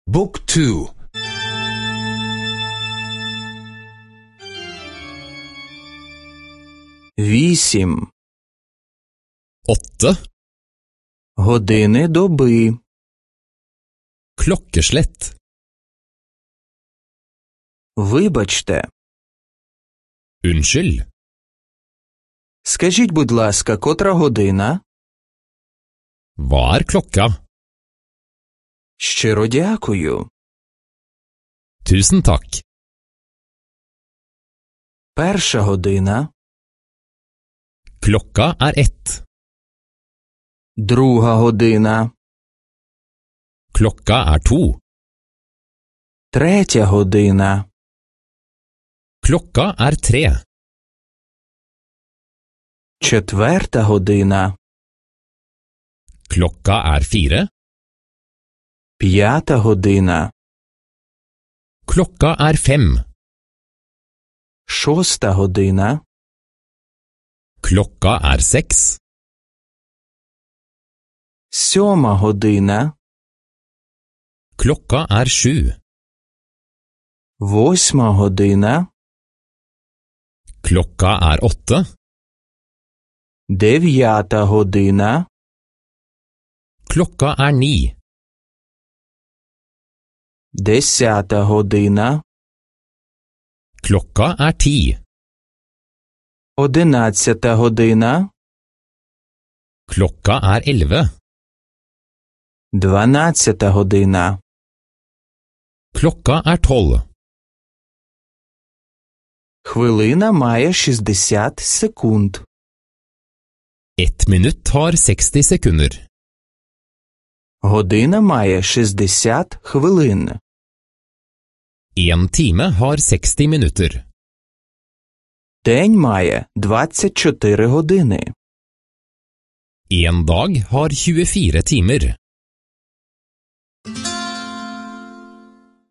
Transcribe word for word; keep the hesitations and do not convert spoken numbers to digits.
บุ๊กทูвісім åtte години доби klokkeslett Вибачте. Unnskyld. Скажіть, будь ласка, котра година? Hva er klokka? Щиро дякую. Tusen takk. Перша година. Klokka er ett. Друга година. Klokka er to. Третя година. Klokka er tre. Четверта година. Klokka er fire. П'ята година. Klokka er fem. Шоста година. Klokka er seks. Сьома година. Klokka er sju. Восьма година. Klokka er åtte. Дев'ята година. Klokka er ni. Десята година. Klokka er ti. Одинадцята година. Klokka er elleve. Дванадцята година. Klokka er tolv. Хвилина має шістдесят секунд. Ett minutt har seksti sekunder. Година має шістдесят хвилин. En time har seksti minutter. День має двадцять чотири години. En dag har tjuefire timer.